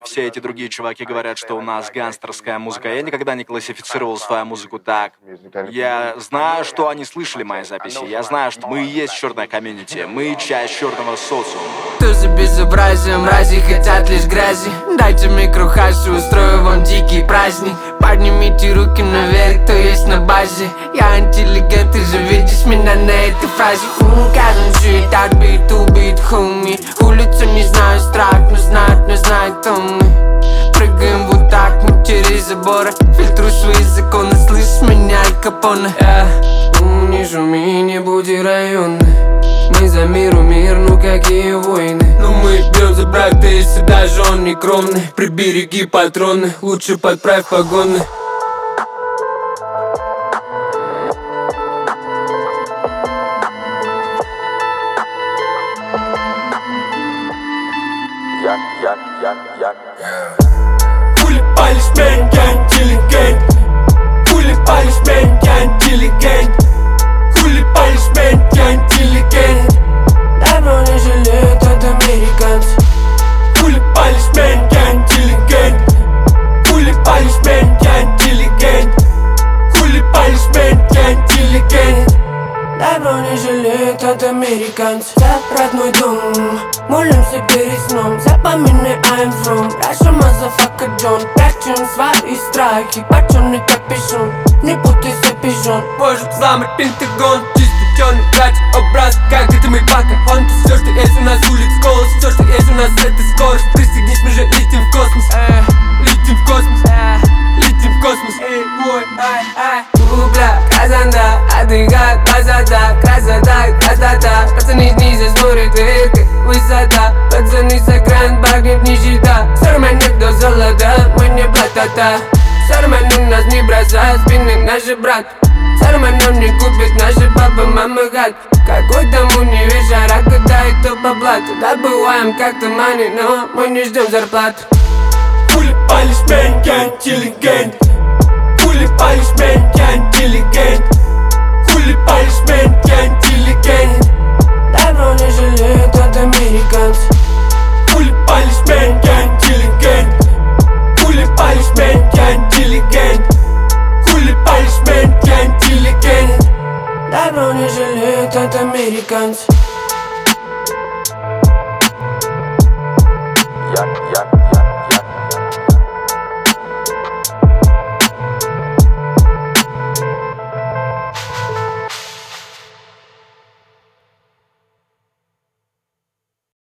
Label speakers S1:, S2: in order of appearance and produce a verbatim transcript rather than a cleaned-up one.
S1: все эти другие чуваки говорят, что у нас гангстерская музыка. Я никогда не классифицировал свою музыку так. Я знаю, что они слышали мои записи. Я знаю, что мы и есть черная комьюнити. Мы часть черного социума.
S2: Тузы безобразия, мрази хотят лишь грязи. Дайте микрохашу, устрою вам дикий праздник. Поднимите руки наверх, кто есть на базе. Я интеллигент, ты же видишь меня на этой фразе. Каждый жит от бит, убит, хуми. Улицу не знаю, страх, но знают, но знают, кто мы. Прыгаем вот так, мы через заборы. Фильтрую свои законы, слышь меня, Аль Капоне. Yeah. Не шуми, не буди районы. Мы за миру мир, ну какие войны. Но мы бьем за брак, ты если даже он не кровный. Прибереги патроны, лучше подправь погоны.
S3: Я, я, я, я,
S2: Хули палишь, мэн, я интеллигент. Хули палишь, мэн, я интеллигент. Хули палишь, мэн, я интеллигент. Давно не жалеют от американцев. Хули палишь, мэн, я интеллигент. Хули палишь, мэн, я интеллигент. Хули палишь, мэн, я интеллигент. Давно не жалеют от американцев. За родной дом, молимся перед сном. Запоминай, I'm from Russia, motherfucker John. Прячем свои страхи, почёмный капюшон. Не путайся, пижон. Может взломать Пентагон. Чистый черный, братья, образ, как это мы пока. Он все, что есть у нас улиц, голос. Все, что есть у нас, это скорость. Пристегнись, мы же летим в космос. э, Летим в космос, э, летим в космос. Эй, бой, ай, ай. Бубля, красота, отдыхать, красота, красота, красота. Пацаны снизу смотрят дыркой, высота. Пацаны с экран, багнет нищета. Сарманы до золота, мы не платата. Сарманы нас не бросают, спины наши брат. Сарманам не купит наши папа, мама гад. Какой там универ, жара, когда и кто по блату. Добываем как-то мани, но мы не ждем зарплату. Хули палишь, мэн, я интеллигент. Хули палишь, мэн, я интеллигент. Хули палишь, мэн, я интеллигент. Давно не жалеют от американцев. Хули палишь, мэн, я интеллигент. Хули палишь, мэн, я интеллигент. Хули палишь, мэн, я интеллигент. Давно не жалеют от американцев.